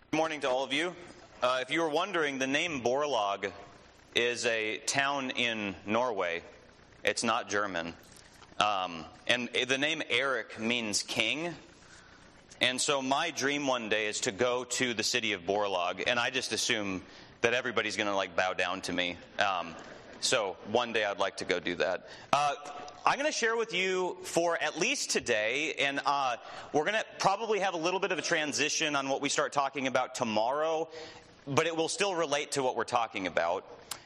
Good morning to all of you. If you were wondering, the name Borlaug is a town in Norway. It's not German. And the name Eric means king. And so my dream one day is to go to the city of Borlaug, and I just assume that everybody's going to bow down to me. So one day I'd like to go do that. I'm going to share with you for at least today, and we're going to probably have a little bit of a transition on what we start talking about tomorrow, but it will still relate to what we're talking about.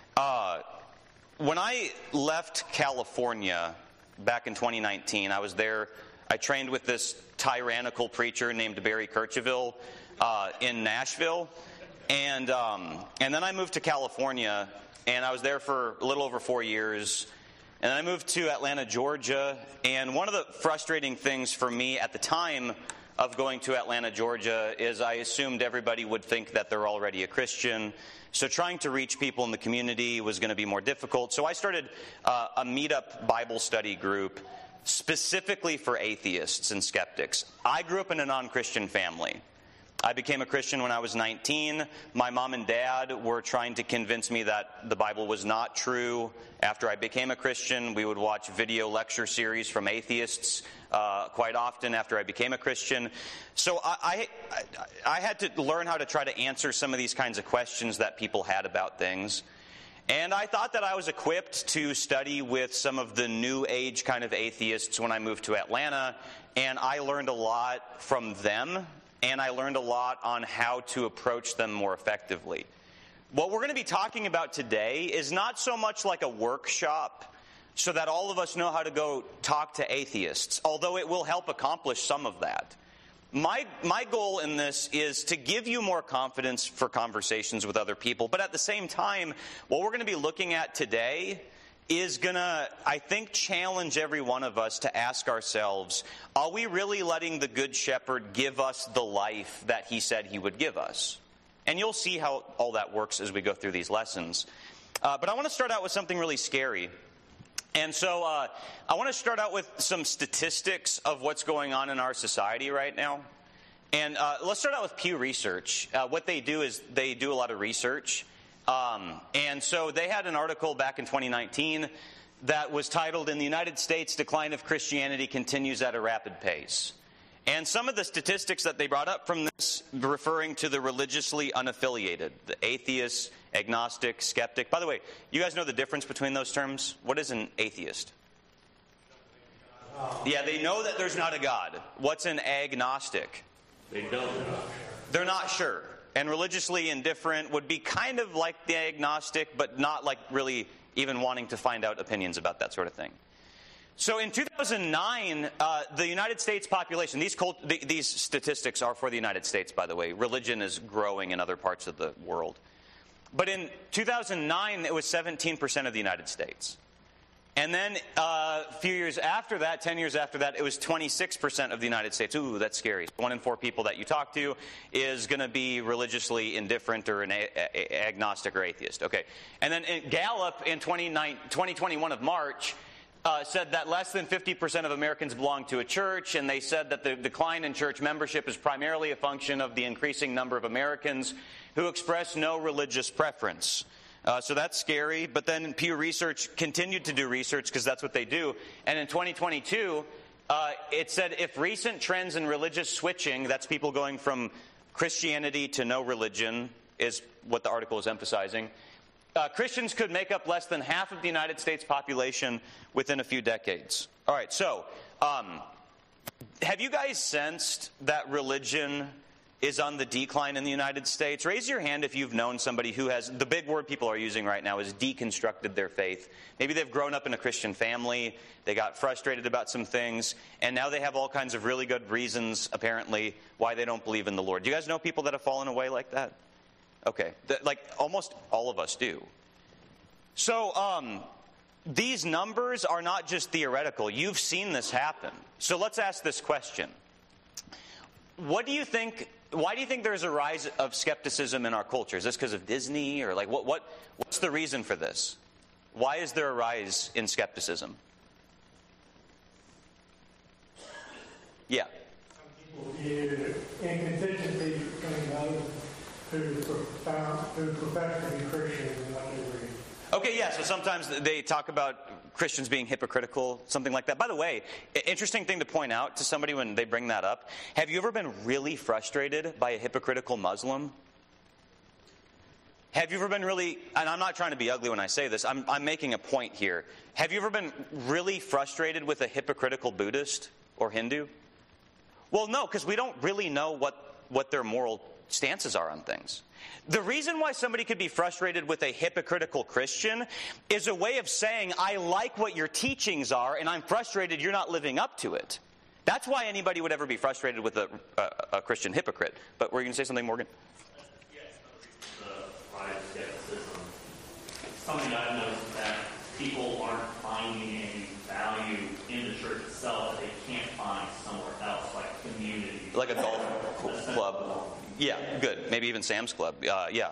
When I left California back in 2019, I was there. I trained with this tyrannical preacher named Barry Kircheville in Nashville, and then I moved to California, and I was there for a little over 4 years. And then I moved to Atlanta, Georgia, and one of the frustrating things for me at the time of going to Atlanta, Georgia, is I assumed everybody would think that they're already a Christian. So trying to reach people in the community was going to be more difficult. So I started a meetup Bible study group specifically for atheists and skeptics. I grew up in a non-Christian family. I became a Christian when I was 19. My mom and dad were trying to convince me that the Bible was not true. After I became a Christian, we would watch video lecture series from atheists quite often after I became a Christian. So I had to learn how to try to answer some of these kinds of questions that people had about things. And I thought that I was equipped to study with some of the new age kind of atheists when I moved to Atlanta. And I learned a lot from them. And I learned a lot on how to approach them more effectively. What we're going to be talking about today is not so much like a workshop so that all of us know how to go talk to atheists, although it will help accomplish some of that. My goal in this is to give you more confidence for conversations with other people, but at the same time, what we're going to be looking at today is going to, I think, challenge every one of us to ask ourselves, are we really letting the Good Shepherd give us the life that he said he would give us? And you'll see how all that works as we go through these lessons. But I want to start out with something really scary. And so I want to start out with some statistics of what's going on in our society right now. And let's start out with Pew Research. What they do is they do a lot of research. And so they had an article back in 2019 that was titled, "In the United States, Decline of Christianity Continues at a Rapid Pace." And some of the statistics that they brought up from this, referring to the religiously unaffiliated, the atheist, agnostic, skeptic. By the way, you guys know the difference between those terms? What is an atheist? Yeah, they know that there's not a God. What's an agnostic? They don't know. They're not sure. And religiously indifferent would be kind of like the agnostic, but not like really even wanting to find out opinions about that sort of thing. So in 2009, the United States population, these statistics are for the United States, by the way. Religion is growing in other parts of the world. But in 2009, it was 17% of the United States. And then a few years after that, 10 years after that, it was 26% of the United States. Ooh, that's scary. 1 in 4 people that you talk to is going to be religiously indifferent or an agnostic or atheist. Okay. And then Gallup in 2021 of March said that less than 50% of Americans belong to a church, and they said that the decline in church membership is primarily a function of the increasing number of Americans who express no religious preference. So that's scary. But then Pew Research continued to do research because that's what they do. And in 2022, it said if recent trends in religious switching, that's people going from Christianity to no religion, is what the article is emphasizing, Christians could make up less than half of the United States population within a few decades. All right, so have you guys sensed that religion is on the decline in the United States? Raise your hand if you've known somebody who has, the big word people are using right now is deconstructed their faith. Maybe they've grown up in a Christian family, they got frustrated about some things, and now they have all kinds of really good reasons, apparently, why they don't believe in the Lord. Do you guys know people that have fallen away like that? Okay, like almost all of us do. So these numbers are not just theoretical. You've seen this happen. So let's ask this question. What do you think? Why do you think there's a rise of skepticism in our culture? Is this because of Disney, or like what's the reason for this? Why is there a rise in skepticism? Yeah. Some people view inconsistency coming out of who profess to be Christians and what they read. Okay, yeah, so sometimes they talk about Christians being hypocritical, something like that. By the way, interesting thing to point out to somebody when they bring that up, have you ever been really frustrated by a hypocritical Muslim? Have you ever been really, and I'm not trying to be ugly when I say this, I'm making a point here. Have you ever been really frustrated with a hypocritical Buddhist or Hindu? Well, no, because we don't really know what their moral stances are on things. The reason why somebody could be frustrated with a hypocritical Christian is a way of saying, I like what your teachings are, and I'm frustrated you're not living up to it. That's why anybody would ever be frustrated with a Christian hypocrite. But were you going to say something, Morgan? Skepticism. Something I've noticed is that people aren't finding any value in the church itself that they can't find somewhere else, like community. Like a golf club. Yeah, good. Maybe even Sam's Club. Yeah.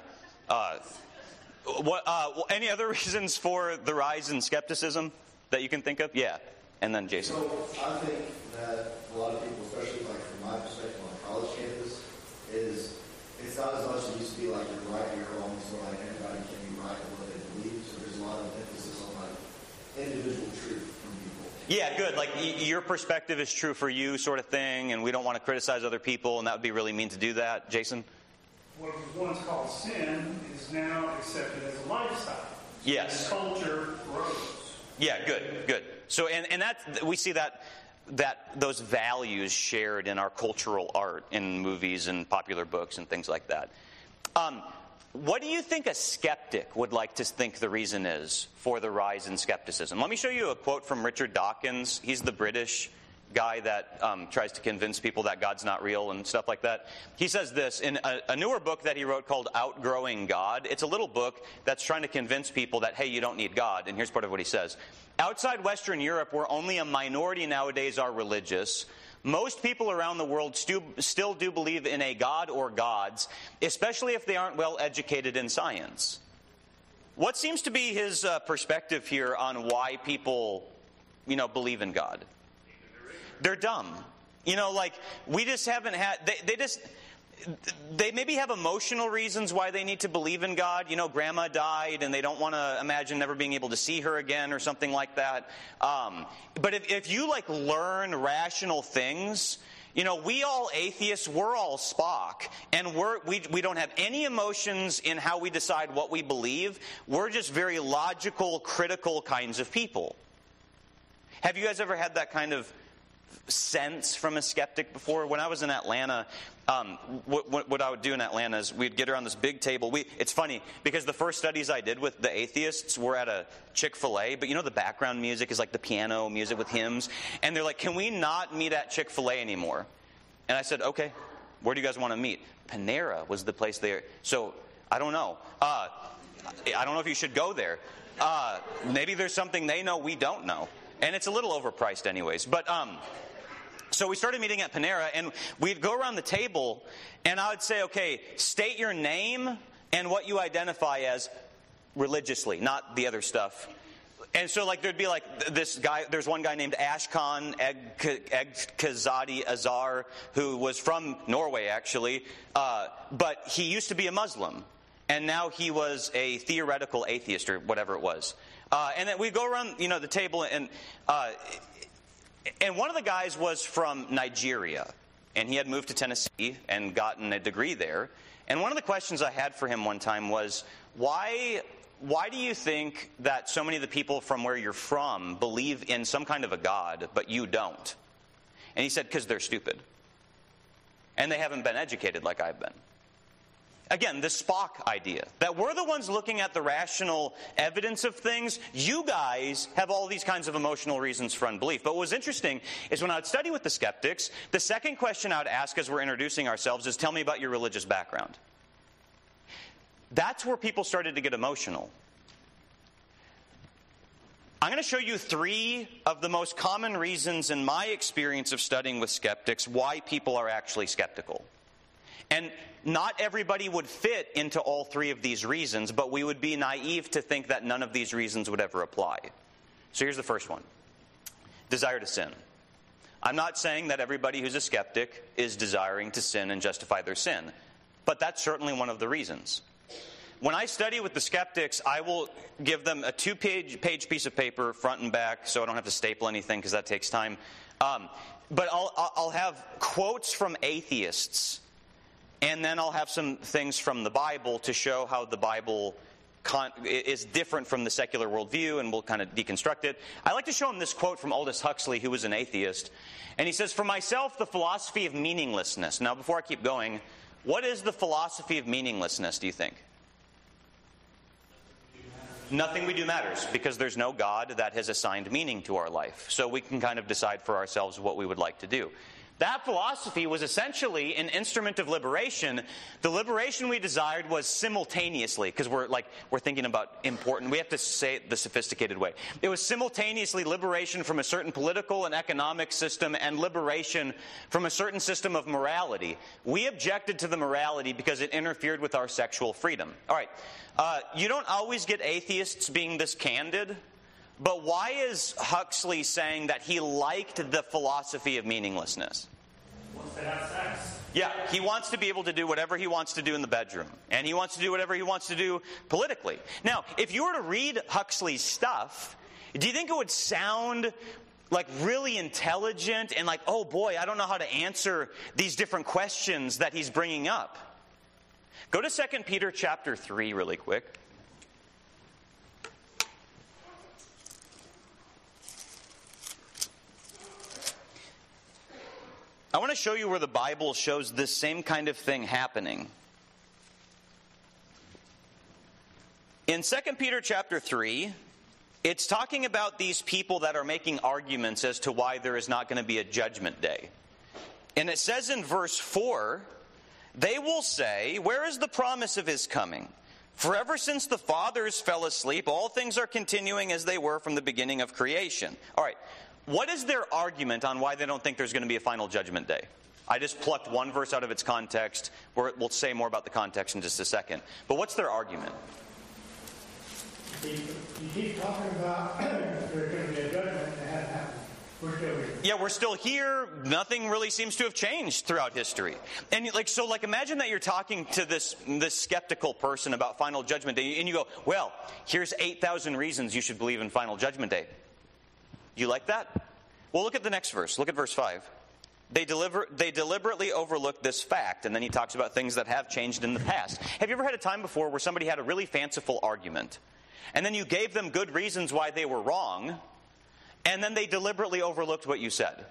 Any other reasons for the rise in skepticism that you can think of? Yeah. And then Jason. So I think that a lot of people, especially like from my perspective on a college campus, is it's not as much as it used to be like you're right, you're wrong, so like everybody can be right in what they believe. So there's a lot of emphasis on like individual truth from people. Yeah, good. Like your perspective is true for you, sort of thing, and we don't want to criticize other people, and that would be really mean to do that. Jason? What was once called sin is now accepted as a lifestyle. Yes. The culture grows. Yeah, good. So, and that we see that those values shared in our cultural art, in movies and popular books and things like that. What do you think a skeptic would like to think the reason is for the rise in skepticism? Let me show you a quote from Richard Dawkins. He's the British guy that tries to convince people that God's not real and stuff like that. He says this in a newer book that he wrote called Outgrowing God. It's a little book that's trying to convince people that, hey, you don't need God. And here's part of what he says. Outside Western Europe, where only a minority nowadays are religious, most people around the world still do believe in a God or gods, especially if they aren't well educated in science. What seems to be his perspective here on why people, believe in God? They're dumb. Like, we just haven't had, they maybe have emotional reasons why they need to believe in God. Grandma died and they don't want to imagine never being able to see her again or something like that. But if you learn rational things, we all atheists, we're all Spock, and we don't have any emotions in how we decide what we believe. We're just very logical, critical kinds of people. Have you guys ever had that kind of sense from a skeptic before? When I was in Atlanta, what I would do in Atlanta is we'd get around this big table. It's funny because the first studies I did with the atheists were at a Chick-fil-A, but the background music is like the piano music with hymns, and they're like, can we not meet at Chick-fil-A anymore? And I said, okay, where do you guys want to meet? Panera was the place there. So I don't know. I don't know if you should go there. Maybe there's something they know we don't know. And it's a little overpriced anyways. But so we started meeting at Panera, and we'd go around the table, and I would say, okay, state your name and what you identify as religiously, not the other stuff. And so there'd be this guy, there's one guy named Ashkan Egkazadi Azar, who was from Norway actually, but he used to be a Muslim. And now he was a theoretical atheist or whatever it was. And then we go around, the table, and one of the guys was from Nigeria, and he had moved to Tennessee and gotten a degree there. And one of the questions I had for him one time was, why do you think that so many of the people from where you're from believe in some kind of a God, but you don't? And he said, because they're stupid. And they haven't been educated like I've been. Again, the Spock idea, that we're the ones looking at the rational evidence of things. You guys have all these kinds of emotional reasons for unbelief. But what was interesting is when I would study with the skeptics, the second question I would ask as we're introducing ourselves is, tell me about your religious background. That's where people started to get emotional. I'm going to show you 3 of the most common reasons in my experience of studying with skeptics why people are actually skeptical. And not everybody would fit into all 3 of these reasons, but we would be naive to think that none of these reasons would ever apply. So here's the first one. Desire to sin. I'm not saying that everybody who's a skeptic is desiring to sin and justify their sin. but that's certainly one of the reasons. When I study with the skeptics, I will give them a 2-page piece of paper, front and back, so I don't have to staple anything because that takes time. But I'll have quotes from atheists, and then I'll have some things from the Bible to show how the Bible is different from the secular worldview, and we'll kind of deconstruct it. I like to show him this quote from Aldous Huxley, who was an atheist. And he says, "For myself, the philosophy of meaninglessness." Now, before I keep going, what is the philosophy of meaninglessness, do you think? Nothing we do matters, because there's no God that has assigned meaning to our life. So we can kind of decide for ourselves what we would like to do. That philosophy was essentially an instrument of liberation. The liberation we desired was simultaneously, because we're thinking about important. We have to say it the sophisticated way. It was simultaneously liberation from a certain political and economic system and liberation from a certain system of morality. We objected to the morality because it interfered with our sexual freedom. All right, you don't always get atheists being this candid. But why is Huxley saying that he liked the philosophy of meaninglessness? He wants to have sex. Yeah, he wants to be able to do whatever he wants to do in the bedroom. And he wants to do whatever he wants to do politically. Now, if you were to read Huxley's stuff, do you think it would sound like really intelligent and like, oh boy, I don't know how to answer these different questions that he's bringing up? Go to 2 Peter chapter 3 really quick. I want to show you where the Bible shows this same kind of thing happening. In 2 Peter chapter 3, it's talking about these people that are making arguments as to why there is not going to be a judgment day. And it says in verse 4, "They will say, 'Where is the promise of his coming? For ever since the fathers fell asleep, all things are continuing as they were from the beginning of creation.'" All right. What is their argument on why they don't think there's going to be a final judgment day? I just plucked one verse out of its context. We'll say more about the context in just a second. But what's their argument? You keep talking about there's going to be a judgment that hasn't happened. We're still here. Yeah, we're still here. Nothing really seems to have changed throughout history. And imagine that you're talking to this skeptical person about final judgment day, and you go, "Well, here's 8,000 reasons you should believe in final judgment day." You like that? Well, look at the next verse. Look at verse 5. They deliberately overlook this fact, and then he talks about things that have changed in the past. Have you ever had a time before where somebody had a really fanciful argument, and then you gave them good reasons why they were wrong, and then they deliberately overlooked what you said?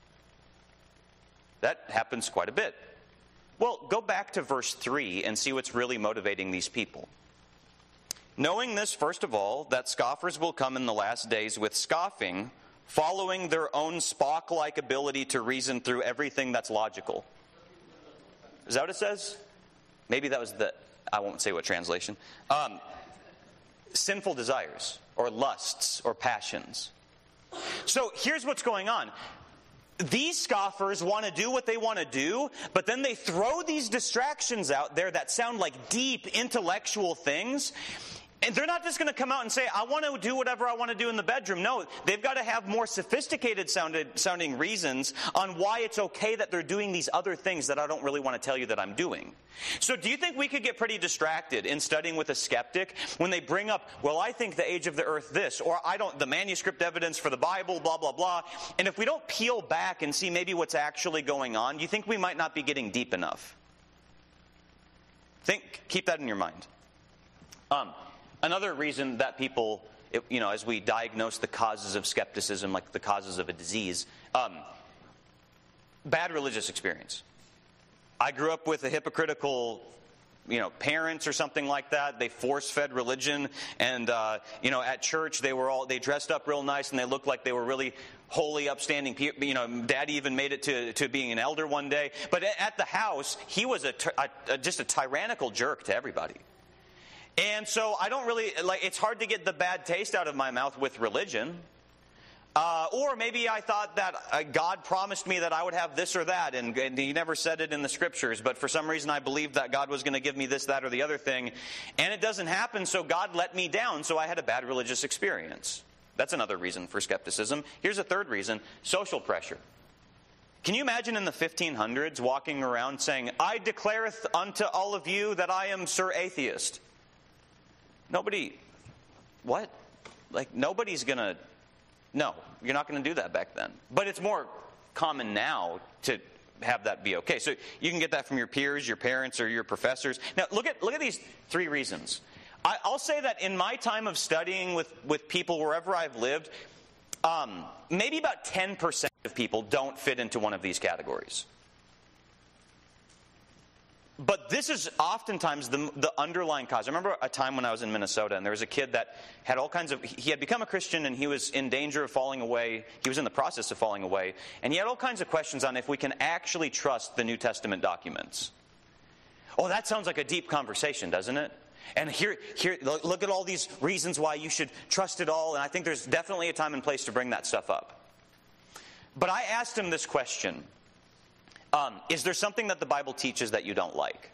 That happens quite a bit. Well, go back to verse 3 and see what's really motivating these people. "Knowing this, first of all, that scoffers will come in the last days with scoffing, following their own Spock-like ability to reason through everything that's logical." Is that what it says? Maybe that was I won't say what translation. Sinful desires, or lusts, or passions. So here's what's going on. These scoffers want to do what they want to do, but then they throw these distractions out there that sound like deep intellectual things. And they're not just going to come out and say, "I want to do whatever I want to do in the bedroom." No, they've got to have more sophisticated sounding reasons on why it's okay that they're doing these other things that I don't really want to tell you that I'm doing. So do you think we could get pretty distracted in studying with a skeptic when they bring up, "Well, I think the age of the earth this," or the manuscript evidence for the Bible, blah, blah, blah. And if we don't peel back and see maybe what's actually going on, do you think we might not be getting deep enough? Keep that in your mind. Another reason that people, as we diagnose the causes of skepticism, like the causes of a disease, bad religious experience. I grew up with a hypocritical, parents or something like that. They force-fed religion, and at church they dressed up real nice and they looked like they were really holy, upstanding people. Daddy even made it to being an elder one day. But at the house, he was just a tyrannical jerk to everybody. And so I don't really, it's hard to get the bad taste out of my mouth with religion. Or maybe I thought that God promised me that I would have this or that, and he never said it in the scriptures, but for some reason I believed that God was going to give me this, that, or the other thing, and it doesn't happen, so God let me down, so I had a bad religious experience. That's another reason for skepticism. Here's a third reason: social pressure. Can you imagine in the 1500s walking around saying, I declareth unto all of you that I am Sir Atheist? Nobody, what? Like, nobody's going to, no, you're not going to do that back then. But it's more common now to have that be okay. So you can get that from your peers, your parents, or your professors. Now, look at these 3 reasons. I'll say that in my time of studying with people wherever I've lived, maybe about 10% of people don't fit into one of these categories. But this is oftentimes the underlying cause. I remember a time when I was in Minnesota, and there was a kid that had all kinds of, he had become a Christian, and he was in danger of falling away. He was in the process of falling away. And he had all kinds of questions on if we can actually trust the New Testament documents. Oh, that sounds like a deep conversation, doesn't it? And here, look at all these reasons why you should trust it all. And I think there's definitely a time and place to bring that stuff up. But I asked him this question. Is there something that the Bible teaches that you don't like?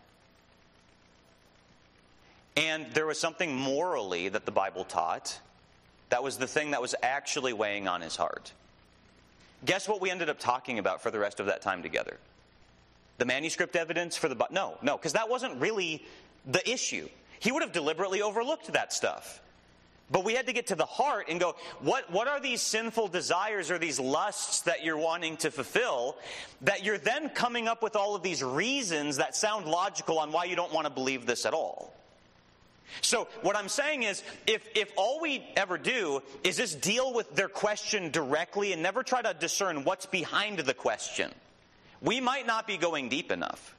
And there was something morally that the Bible taught. That was the thing that was actually weighing on his heart. Guess what we ended up talking about for the rest of that time together? The manuscript evidence for the Bible? No, because that wasn't really the issue. He would have deliberately overlooked that stuff. But we had to get to the heart and go, what are these sinful desires or these lusts that you're wanting to fulfill, that you're then coming up with all of these reasons that sound logical on why you don't want to believe this at all? So what I'm saying is, if all we ever do is just deal with their question directly and never try to discern what's behind the question, we might not be going deep enough.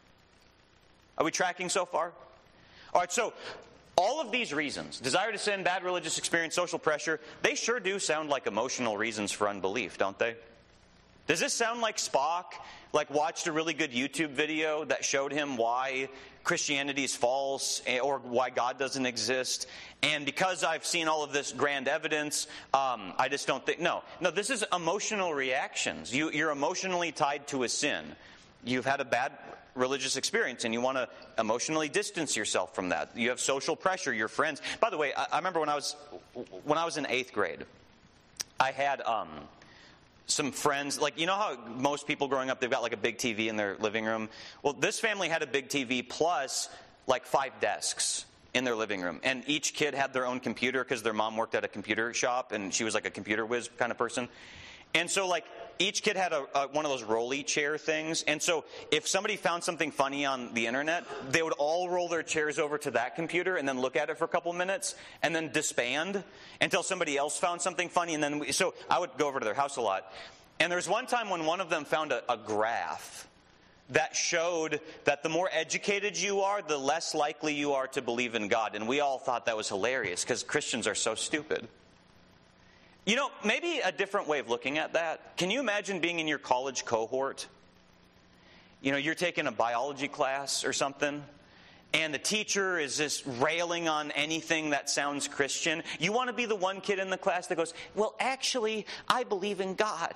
Are we tracking so far? All right, so all of these reasons, desire to sin, bad religious experience, social pressure, they sure do sound like emotional reasons for unbelief, don't they? Does this sound like Spock, watched a really good YouTube video that showed him why Christianity is false or why God doesn't exist? And because I've seen all of this grand evidence, I just don't think... No, this is emotional reactions. You're emotionally tied to a sin. You've had a bad religious experience and you want to emotionally distance yourself from that. You have social pressure, your friends. By the way, I remember when I was in 8th grade, I had some friends, you know how most people growing up, they've got a big TV in their living room? Well, this family had a big TV plus 5 desks in their living room. And each kid had their own computer because their mom worked at a computer shop and she was a computer whiz kind of person. And so each kid had one of those rolly chair things. And so if somebody found something funny on the internet, they would all roll their chairs over to that computer and then look at it for a couple minutes and then disband until somebody else found something funny. And then so I would go over to their house a lot. And there was one time when one of them found a graph that showed that the more educated you are, the less likely you are to believe in God. And we all thought that was hilarious because Christians are so stupid. You know, maybe a different way of looking at that. Can you imagine being in your college cohort? You know, you're taking a biology class or something, and the teacher is just railing on anything that sounds Christian. You want to be the one kid in the class that goes, well, actually, I believe in God.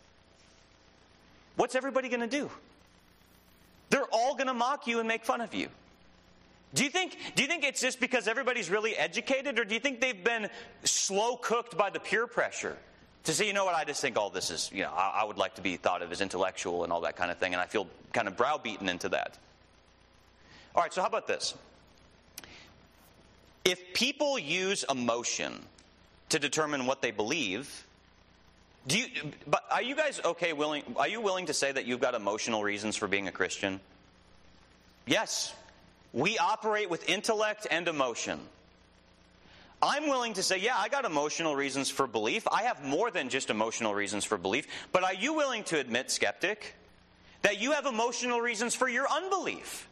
What's everybody going to do? They're all going to mock you and make fun of you. Do you think it's just because everybody's really educated, or do you think they've been slow cooked by the peer pressure to say, you know what, I just think all this is, I would like to be thought of as intellectual and all that kind of thing, and I feel kind of browbeaten into that. All right, so how about this? If people use emotion to determine what they believe, are you guys are you willing to say that you've got emotional reasons for being a Christian? Yes. We operate with intellect and emotion. I'm willing to say, yeah, I got emotional reasons for belief. I have more than just emotional reasons for belief. But are you willing to admit, skeptic, that you have emotional reasons for your unbelief?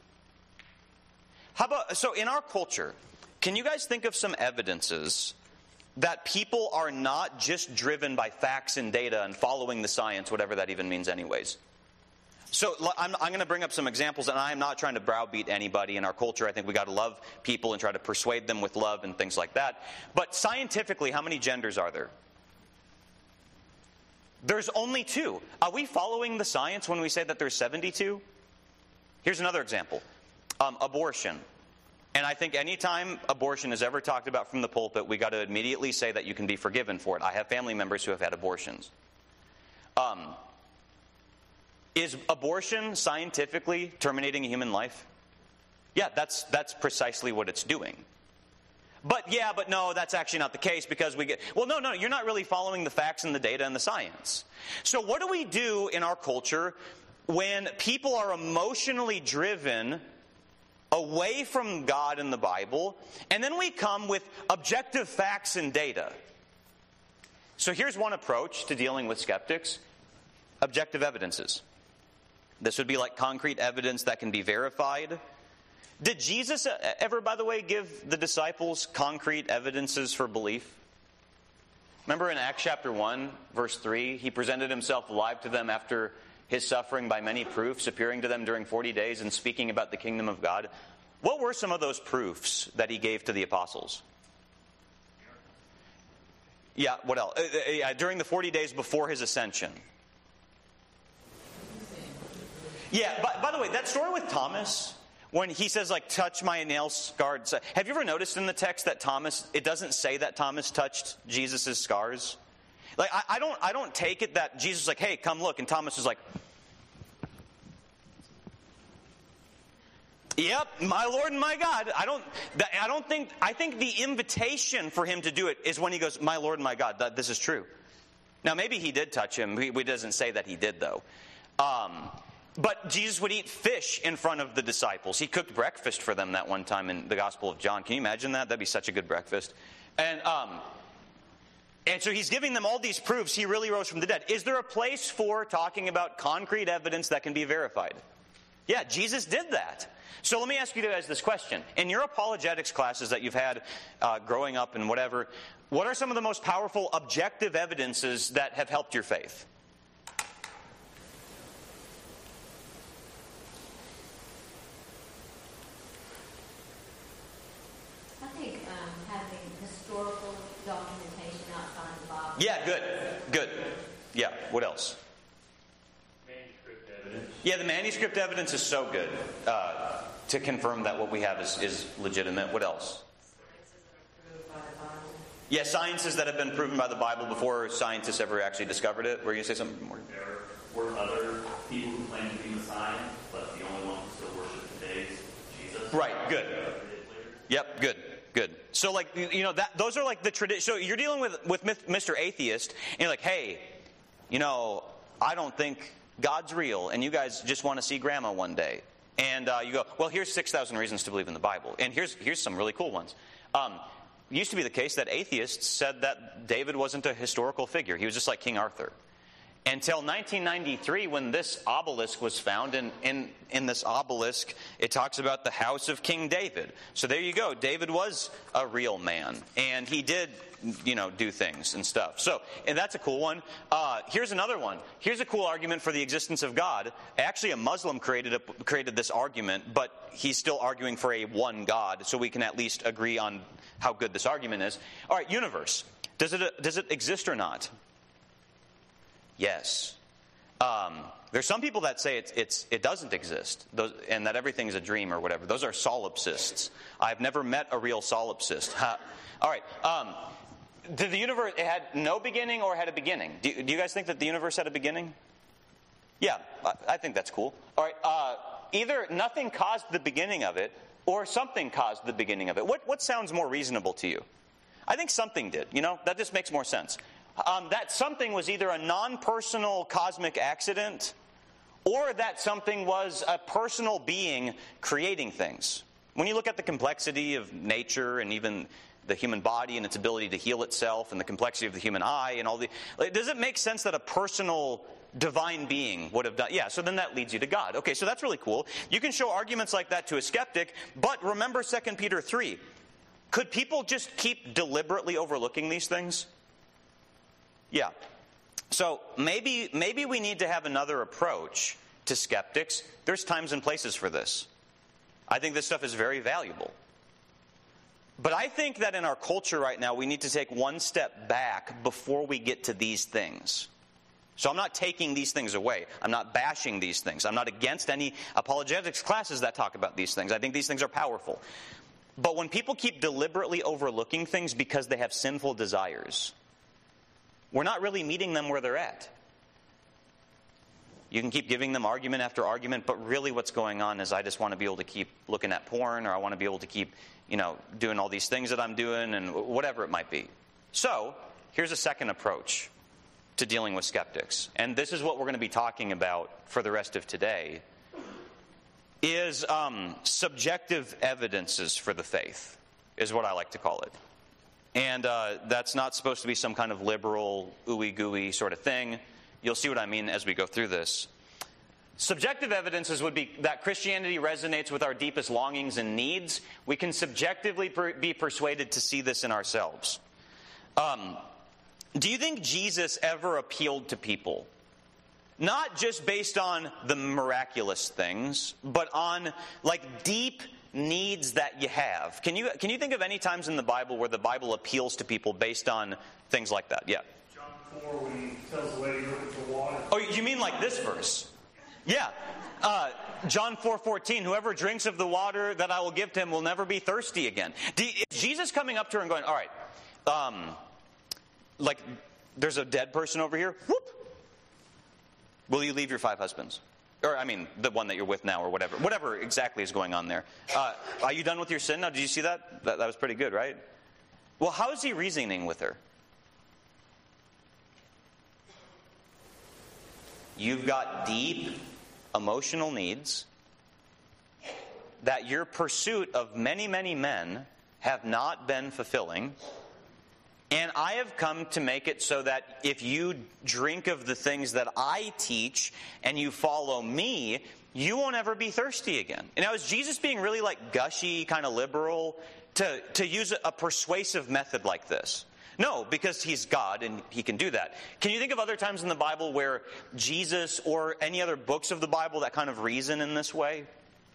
So in our culture, can you guys think of some evidences that people are not just driven by facts and data and following the science, whatever that even means anyways? So I'm going to bring up some examples, and I'm not trying to browbeat anybody in our culture. I think we got to love people and try to persuade them with love and things like that. But scientifically, how many genders are there? There's only 2. Are we following the science when we say that there's 72? Here's another example. Abortion. And I think anytime abortion is ever talked about from the pulpit, we got to immediately say that you can be forgiven for it. I have family members who have had abortions. Is abortion scientifically terminating a human life? Yeah, that's precisely what it's doing. But no, that's actually not the case because no, you're not really following the facts and the data and the science. So what do we do in our culture when people are emotionally driven away from God and the Bible, and then we come with objective facts and data? So here's one approach to dealing with skeptics: objective evidences. This would be like concrete evidence that can be verified. Did Jesus ever, by the way, give the disciples concrete evidences for belief? Remember in Acts chapter 1, verse 3, he presented himself alive to them after his suffering by many proofs, appearing to them during 40 days and speaking about the kingdom of God. What were some of those proofs that he gave to the apostles? Yeah, what else? During the 40 days before his ascension. Yeah, by the way, that story with Thomas, when he says, like, touch my nail scarred. Have you ever noticed in the text that it doesn't say that Thomas touched Jesus' scars? Like, I don't take it that Jesus was like, hey, come look. And Thomas was like, yep, my Lord and my God. I think the invitation for him to do it is when he goes, my Lord and my God, this is true. Now, maybe he did touch him. He doesn't say that he did, though. But Jesus would eat fish in front of the disciples. He cooked breakfast for them that one time in the Gospel of John. Can you imagine that? That'd be such a good breakfast. And so he's giving them all these proofs he really rose from the dead. Is there a place for talking about concrete evidence that can be verified? Yeah, Jesus did that. So let me ask you guys this question. In your apologetics classes that you've had growing up and whatever, what are some of the most powerful objective evidences that have helped your faith? Yeah, good. Yeah, what else? Manuscript evidence. Yeah, the manuscript evidence is so good to confirm that what we have is legitimate. What else? Yeah, sciences that have been proven by the Bible before scientists ever actually discovered it. Were you going to say something more? There were other people who claimed to be Messiah, but the only one who still worshipped today is Jesus. Right, good. Yep, good. So, like, those are like the tradition. So you're dealing with Mr. Atheist, and you're like, hey, I don't think God's real, and you guys just want to see Grandma one day. And you go, well, here's 6,000 reasons to believe in the Bible, and here's some really cool ones. It used to be the case that atheists said that David wasn't a historical figure. He was just like King Arthur. Until 1993, when this obelisk was found, and in this obelisk, it talks about the house of King David. So there you go. David was a real man, and he did, do things and stuff. So, and that's a cool one. Here's another one. Here's a cool argument for the existence of God. Actually, a Muslim created this argument, but he's still arguing for a one God, so we can at least agree on how good this argument is. All right, universe. Does it exist or not? Yes. There's some people that say it doesn't exist, and that everything's a dream or whatever. Those are solipsists. I've never met a real solipsist. All right. Did the universe, it had no beginning or had a beginning? Do you guys think that the universe had a beginning? Yeah, I think that's cool. All right. Either nothing caused the beginning of it, or something caused the beginning of it. What sounds more reasonable to you? I think something did. That just makes more sense. That something was either a non-personal cosmic accident, or that something was a personal being creating things. When you look at the complexity of nature and even the human body and its ability to heal itself and the complexity of the human eye and does it make sense that a personal divine being would have done? Yeah, so then that leads you to God. Okay, so that's really cool. You can show arguments like that to a skeptic, but remember 2 Peter 3. Could people just keep deliberately overlooking these things? Yeah. So maybe we need to have another approach to skeptics. There's times and places for this. I think this stuff is very valuable. But I think that in our culture right now, we need to take one step back before we get to these things. So I'm not taking these things away. I'm not bashing these things. I'm not against any apologetics classes that talk about these things. I think these things are powerful. But when people keep deliberately overlooking things because they have sinful desires, we're not really meeting them where they're at. You can keep giving them argument after argument, but really what's going on is I just want to be able to keep looking at porn, or I want to be able to keep, doing all these things that I'm doing, and whatever it might be. So, here's a second approach to dealing with skeptics. And this is what we're going to be talking about for the rest of today, is subjective evidences for the faith, is what I like to call it. And that's not supposed to be some kind of liberal, ooey-gooey sort of thing. You'll see what I mean as we go through this. Subjective evidences would be that Christianity resonates with our deepest longings and needs. We can subjectively be persuaded to see this in ourselves. Do you think Jesus ever appealed to people? Not just based on the miraculous things, but on deep needs that you have. Can you think of any times in the Bible where the Bible appeals to people based on things like that? Yeah. John 4, when he tells the lady, look at the water. Oh, you mean like this verse? Yeah. John 4:14, whoever drinks of the water that I will give to him will never be thirsty again. Is Jesus coming up to her and going, all right, there's a dead person over here. Whoop. Will you leave your 5 husbands? Or, the one that you're with now or whatever. Whatever exactly is going on there. Are you done with your sin now? Did you see that? That was pretty good, right? Well, how is he reasoning with her? You've got deep emotional needs that your pursuit of many, many men have not been fulfilling. And I have come to make it so that if you drink of the things that I teach and you follow me, you won't ever be thirsty again. And now, is Jesus being really gushy, kind of liberal, to use a persuasive method like this? No, because he's God and he can do that. Can you think of other times in the Bible where Jesus or any other books of the Bible that kind of reason in this way?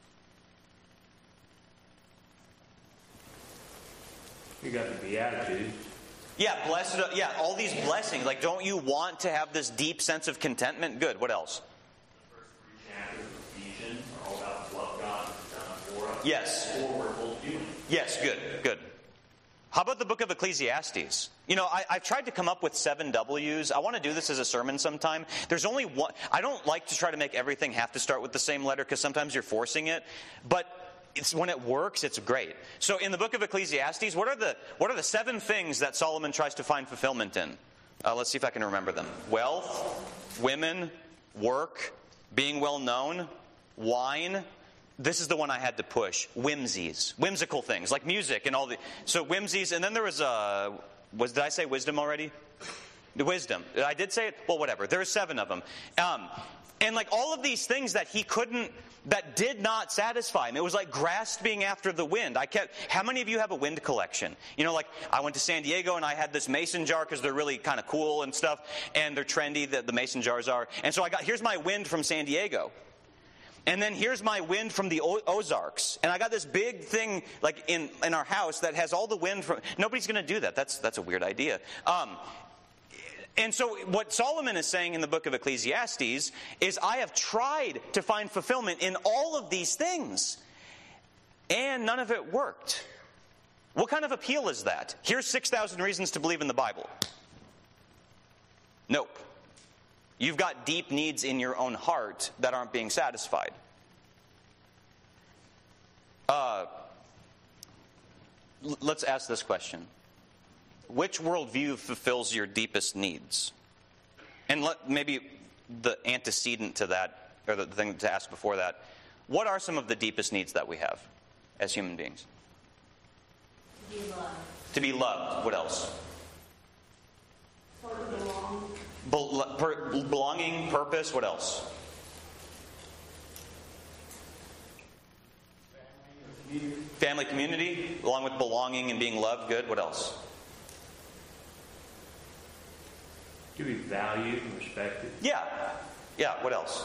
You got the Beatitudes. Yeah, blessed. Yeah, all these blessings. Don't you want to have this deep sense of contentment? Good. What else? The first 3 chapters of Ephesians are all about what God has done for us. Yes. Or we're both doing. Yes, good. How about the book of Ecclesiastes? I've tried to come up with 7 W's. I want to do this as a sermon sometime. There's only one. I don't like to try to make everything have to start with the same letter because sometimes you're forcing it. But when it works, it's great. So in the book of Ecclesiastes, what are the 7 things that Solomon tries to find fulfillment in? Let's see if I can remember them. Wealth, women, work, being well known, wine. This is the one I had to push. Whimsies. Whimsical things, like music and all the... So whimsies, and then there was did I say wisdom already? Wisdom. I did say it? Well, whatever. There are 7 of them. And all of these things that he couldn't... that did not satisfy him. It was like grasping after the wind. How many of you have a wind collection? I went to San Diego and I had this mason jar because they're really kind of cool and stuff, and they're trendy, the mason jars are. And so here's my wind from San Diego. And then here's my wind from the Ozarks. And I got this big thing in our house that has all the wind from... Nobody's going to do that. That's a weird idea. And so what Solomon is saying in the book of Ecclesiastes is, I have tried to find fulfillment in all of these things, and none of it worked. What kind of appeal is that? Here's 6,000 reasons to believe in the Bible. Nope. You've got deep needs in your own heart that aren't being satisfied. Let's ask this question. Which worldview fulfills your deepest needs? And maybe the antecedent to that, or the thing to ask before that, what are some of the deepest needs that we have as human beings? To be loved. To be loved. What else? Or to belong. Belonging, purpose, what else? Family, community, along with belonging and being loved. Good. What else? To be valued and respected. Yeah. What else?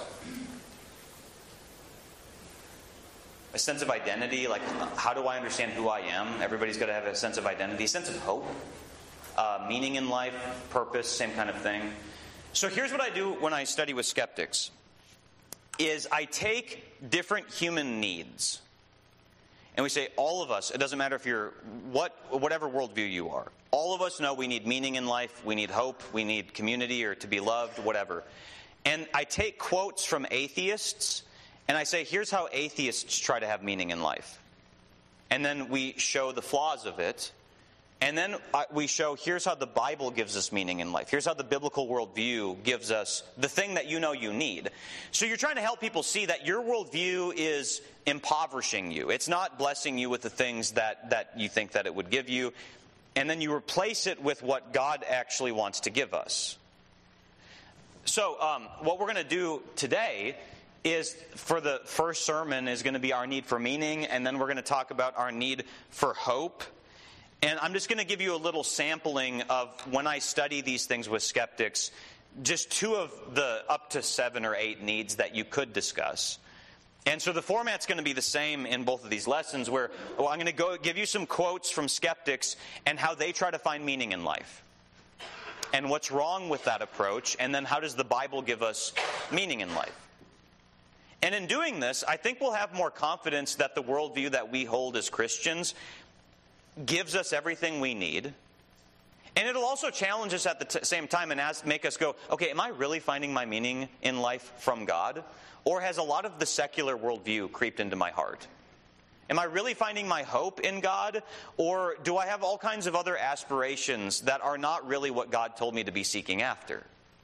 A sense of identity. How do I understand who I am? Everybody's got to have a sense of identity, a sense of hope, meaning in life, purpose, same kind of thing. So here's what I do when I study with skeptics, is I take different human needs, and we say, all of us, it doesn't matter if you're whatever worldview you are, all of us know we need meaning in life, we need hope, we need community or to be loved, whatever. And I take quotes from atheists, and I say, here's how atheists try to have meaning in life. And then we show the flaws of it. And then we show, here's how the Bible gives us meaning in life. Here's how the biblical worldview gives us the thing that you know you need. So you're trying to help people see that your worldview is impoverishing you. It's not blessing you with the things that you think that it would give you. And then you replace it with what God actually wants to give us. So what we're going to do today is, for the first sermon, is going to be our need for meaning. And then we're going to talk about our need for hope. And I'm just going to give you a little sampling of when I study these things with skeptics, just 2 of the up to 7 or 8 needs that you could discuss. And so the format's going to be the same in both of these lessons, where I'm going to give you some quotes from skeptics and how they try to find meaning in life. And what's wrong with that approach, and then how does the Bible give us meaning in life? And in doing this, I think we'll have more confidence that the worldview that we hold as Christians gives us everything we need. And it'll also challenge us at the same time and make us go, okay, am I really finding my meaning in life from God? Or has a lot of the secular worldview creeped into my heart? Am I really finding my hope in God? Or do I have all kinds of other aspirations that are not really what God told me to be seeking after?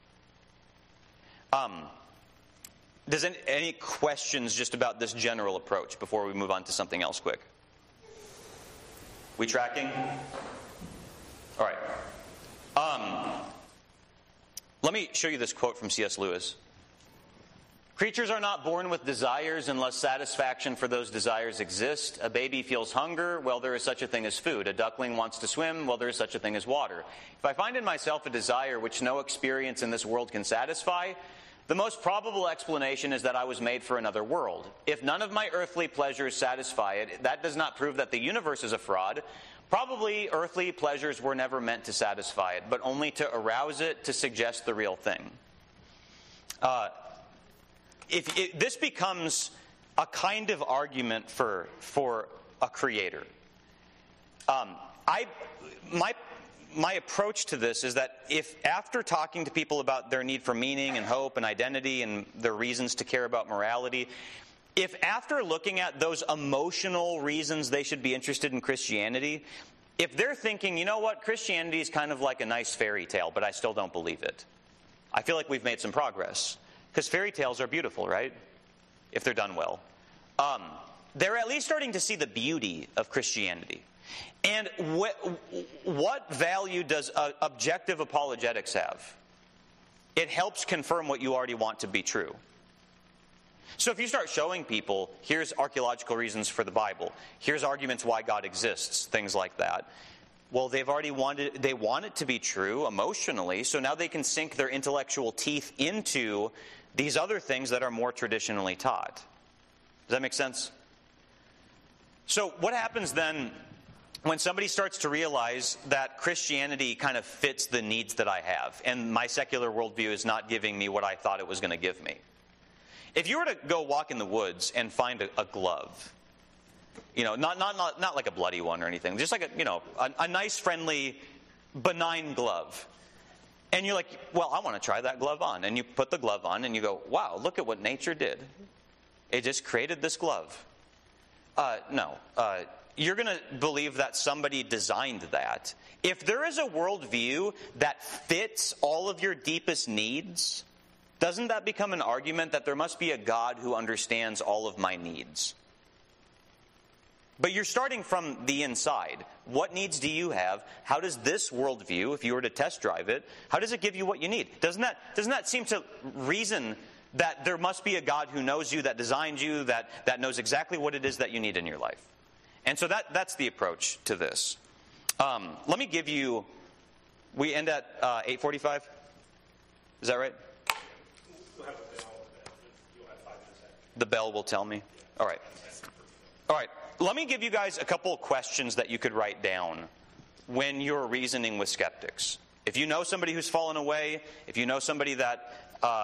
Does any questions just about this general approach before we move on to something else quick? We tracking? All right. Let me show you this quote from C.S. Lewis. Creatures are not born with desires unless satisfaction for those desires exists. A baby feels hunger, well, there is such a thing as food. A duckling wants to swim, well, there is such a thing as water. If I find in myself a desire which no experience in this world can satisfy, the most probable explanation is that I was made for another world. If none of my earthly pleasures satisfy it, that does not prove that the universe is a fraud. Probably earthly pleasures were never meant to satisfy it, but only to arouse it, to suggest the real thing. This becomes a kind of argument for a creator. My approach to this is that if, after talking to people about their need for meaning and hope and identity and their reasons to care about morality, if after looking at those emotional reasons they should be interested in Christianity, if they're thinking, you know what, Christianity is kind of like a nice fairy tale, but I still don't believe it, I feel like we've made some progress. Because fairy tales are beautiful, right? If they're done well. They're at least starting to see the beauty of Christianity. And what value does objective apologetics have? It helps confirm what you already want to be true. So if you start showing people, here's archaeological reasons for the Bible, here's arguments why God exists, things like that, well, they want it to be true emotionally, so now they can sink their intellectual teeth into these other things that are more traditionally taught. Does that make sense? So what happens then when somebody starts to realize that Christianity kind of fits the needs that I have, and my secular worldview is not giving me what I thought it was going to give me? If you were to go walk in the woods and find a glove, you know, not like a bloody one or anything, just like a nice, friendly, benign glove, and you're like, well, I want to try that glove on, and you put the glove on, and you go, wow, look at what nature did. It just created this glove. No. You're going to believe that somebody designed that. If there is a worldview that fits all of your deepest needs, doesn't that become an argument that there must be a God who understands all of my needs? But you're starting from the inside. What needs do you have? How does this worldview, if you were to test drive it, how does it give you what you need? Doesn't that seem to reason that there must be a God who knows you, that designed you, that knows exactly what it is that you need in your life? And so that's the approach to this. Let me give you, we end at 8:45? Is that right? We'll have a bell. You'll have 5 minutes after. The bell will tell me? All right. All right. Let me give you guys a couple of questions that you could write down when you're reasoning with skeptics. If you know somebody who's fallen away, if you know somebody that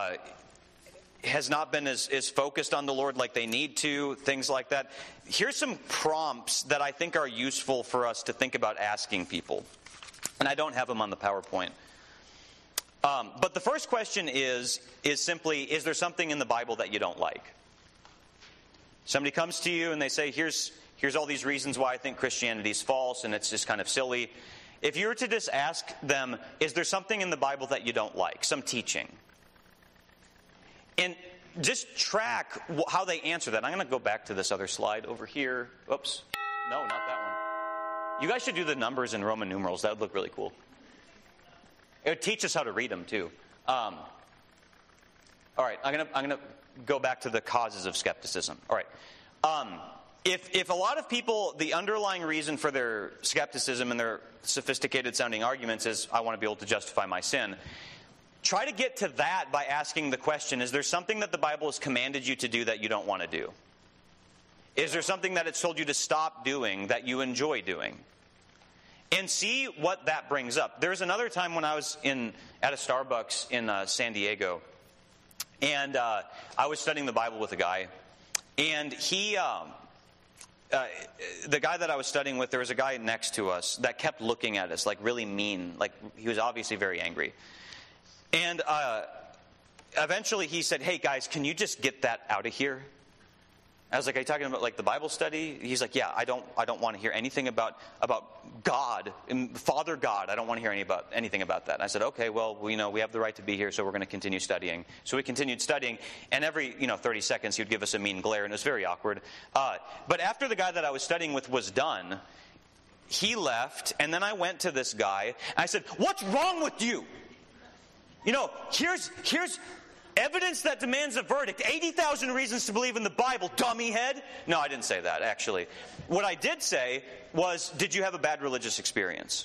has not been as focused on the Lord like they need to, things like that, here's some prompts that I think are useful for us to think about asking people. And I don't have them on the PowerPoint. But the first question is simply, is there something in the Bible that you don't like? Somebody comes to you and they say, here's all these reasons why I think Christianity is false and it's just kind of silly. If you were to just ask them, is there something in the Bible that you don't like? Some teaching. And just track how they answer that. I'm going to go back to this other slide over here. Oops. No, not that one. You guys should do the numbers in Roman numerals. That would look really cool. It would teach us how to read them, too. All right, I'm gonna go back to the causes of skepticism. All right. If a lot of people, the underlying reason for their skepticism and their sophisticated-sounding arguments is, I want to be able to justify my sin, try to get to that by asking the question, is there something that the Bible has commanded you to do that you don't want to do? Is there something that it's told you to stop doing that you enjoy doing? And see what that brings up. There was another time when I was at a Starbucks in San Diego, and I was studying the Bible with a guy, and he, the guy that I was studying with, there was a guy next to us that kept looking at us like really mean, like he was obviously very angry. And eventually he said, "Hey guys, can you just get that out of here?" I was like, "Are you talking about like the Bible study?" He's like, "Yeah, I don't want to hear anything about God, Father God. I don't want to hear anything about that." And I said, "Okay, well, we have the right to be here, so we're going to continue studying." So we continued studying, and every 30 seconds he would give us a mean glare, and it was very awkward. But after the guy that I was studying with was done, he left, and then I went to this guy, and I said, "What's wrong with you? Here's evidence that demands a verdict. 80,000 reasons to believe in the Bible, dummy head." No, I didn't say that, actually. What I did say was, did you have a bad religious experience?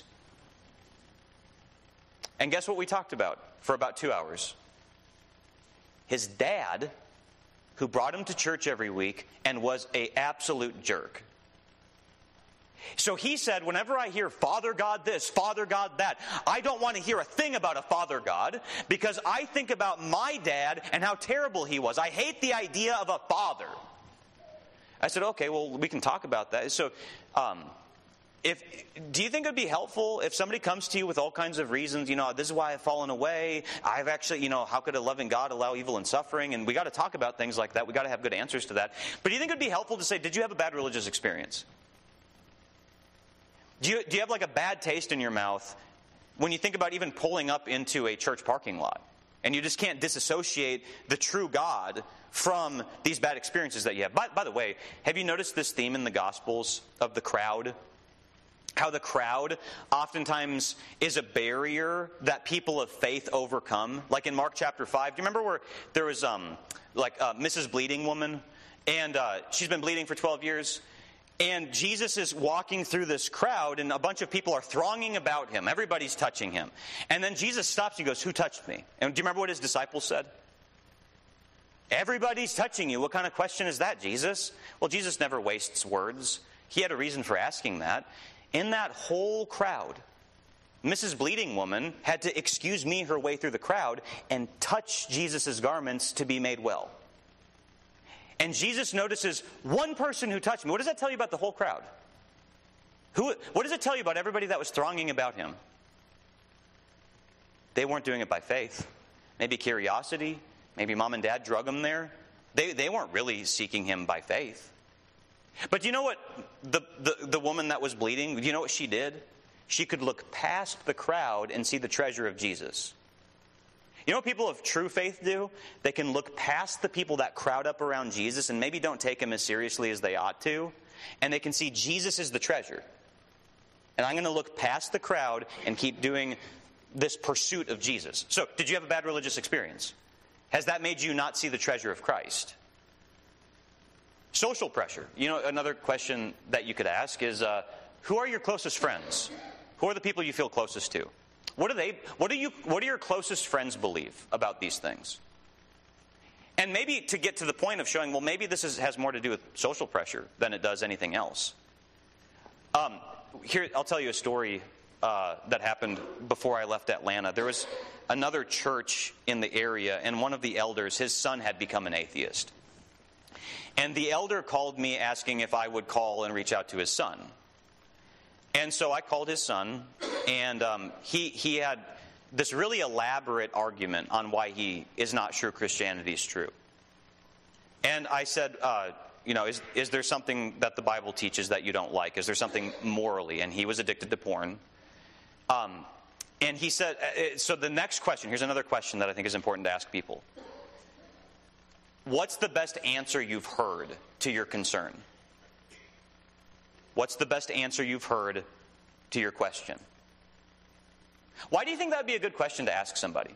And guess what we talked about for about 2 hours? His dad, who brought him to church every week and was an absolute jerk. So he said, whenever I hear Father God this, Father God that, I don't want to hear a thing about a Father God because I think about my dad and how terrible he was. I hate the idea of a father. I said, okay, well, we can talk about that. So do you think it would be helpful if somebody comes to you with all kinds of reasons, this is why I've fallen away, I've actually, how could a loving God allow evil and suffering? And we got to talk about things like that. We got to have good answers to that. But do you think it would be helpful to say, did you have a bad religious experience? Do you have like a bad taste in your mouth when you think about even pulling up into a church parking lot? And you just can't disassociate the true God from these bad experiences that you have. By the way, have you noticed this theme in the Gospels of the crowd? How the crowd oftentimes is a barrier that people of faith overcome. Like in Mark chapter 5, do you remember where there was Mrs. Bleeding Woman? And she's been bleeding for 12 years. And Jesus is walking through this crowd, and a bunch of people are thronging about him. Everybody's touching him. And then Jesus stops and goes, "Who touched me?" And do you remember what his disciples said? "Everybody's touching you. What kind of question is that, Jesus?" Well, Jesus never wastes words. He had a reason for asking that. In that whole crowd, Mrs. Bleeding Woman had to excuse me her way through the crowd and touch Jesus' garments to be made well. And Jesus notices one person who touched me. What does that tell you about the whole crowd? What does it tell you about everybody that was thronging about him? They weren't doing it by faith. Maybe curiosity. Maybe mom and dad drug them there. They weren't really seeking him by faith. But do you know what the woman that was bleeding, do you know what she did? She could look past the crowd and see the treasure of Jesus. You know what people of true faith do? They can look past the people that crowd up around Jesus and maybe don't take him as seriously as they ought to. And they can see Jesus is the treasure. And I'm going to look past the crowd and keep doing this pursuit of Jesus. So, did you have a bad religious experience? Has that made you not see the treasure of Christ? Social pressure. Another question that you could ask is, who are your closest friends? Who are the people you feel closest to? What do your closest friends believe about these things? And maybe to get to the point of showing, well, maybe this has more to do with social pressure than it does anything else. Here, I'll tell you a story that happened before I left Atlanta. There was another church in the area, and one of the elders, his son had become an atheist. And the elder called me asking if I would call and reach out to his son. And so I called his son, and he had this really elaborate argument on why he is not sure Christianity is true. And I said, is there something that the Bible teaches that you don't like? Is there something morally? And he was addicted to porn. And he said, so the next question, here's another question that I think is important to ask people. What's the best answer you've heard to your concern? What's the best answer you've heard to your question? Why do you think that would be a good question to ask somebody?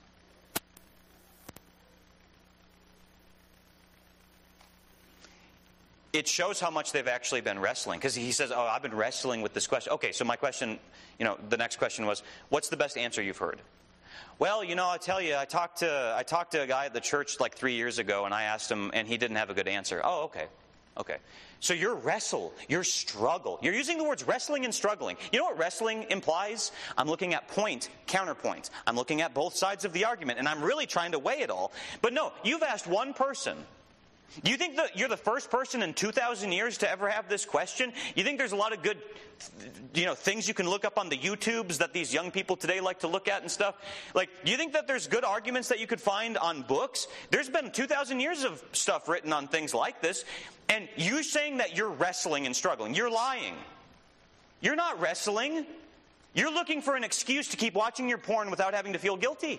It shows how much they've actually been wrestling. Because he says, I've been wrestling with this question. Okay, so my question, the next question was, what's the best answer you've heard? Well, I'll tell you, I talked to a guy at the church like 3 years ago, and I asked him, and he didn't have a good answer. Oh, okay. So your struggle. You're using the words wrestling and struggling. You know what wrestling implies? I'm looking at point, counterpoint. I'm looking at both sides of the argument, and I'm really trying to weigh it all. But no, you've asked one person. Do you think that you're the first person in 2,000 years to ever have this question? You think there's a lot of good, things you can look up on the YouTubes that these young people today like to look at and stuff? Like, do you think that there's good arguments that you could find on books? There's been 2,000 years of stuff written on things like this. And you saying that you're wrestling and struggling, you're lying. You're not wrestling. You're looking for an excuse to keep watching your porn without having to feel guilty.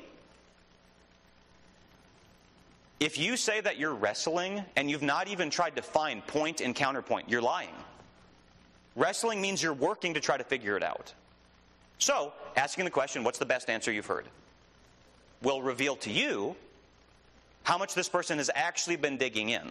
If you say that you're wrestling and you've not even tried to find point and counterpoint, you're lying. Wrestling means you're working to try to figure it out. So, asking the question, what's the best answer you've heard, will reveal to you how much this person has actually been digging in.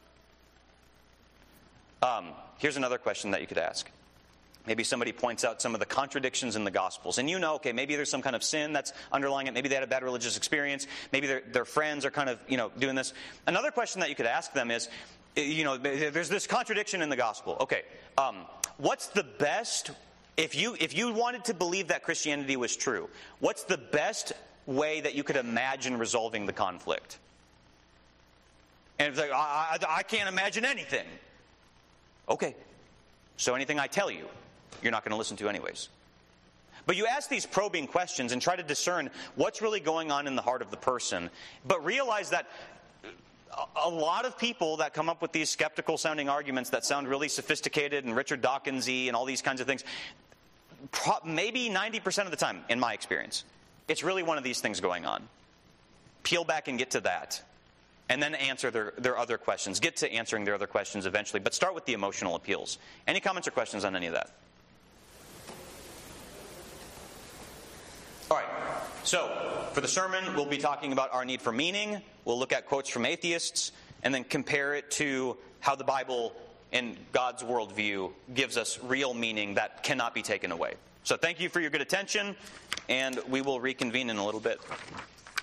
Here's another question that you could ask. Maybe somebody points out some of the contradictions in the Gospels. And maybe there's some kind of sin that's underlying it. Maybe they had a bad religious experience. Maybe their friends are kind of, doing this. Another question that you could ask them is, there's this contradiction in the Gospel. Okay, what's the best, if you wanted to believe that Christianity was true, what's the best way that you could imagine resolving the conflict? And it's like, I can't imagine anything. Okay, so anything I tell you, you're not going to listen to anyways. But you ask these probing questions and try to discern what's really going on in the heart of the person. But realize that a lot of people that come up with these skeptical sounding arguments that sound really sophisticated and Richard Dawkins-y and all these kinds of things, maybe 90% of the time, in my experience, it's really one of these things going on. Peel back and get to that. And then answer their other questions. Get to answering their other questions eventually. But start with the emotional appeals. Any comments or questions on any of that? All right. So, for the sermon, we'll be talking about our need for meaning. We'll look at quotes from atheists. And then compare it to how the Bible and God's worldview gives us real meaning that cannot be taken away. So thank you for your good attention. And we will reconvene in a little bit.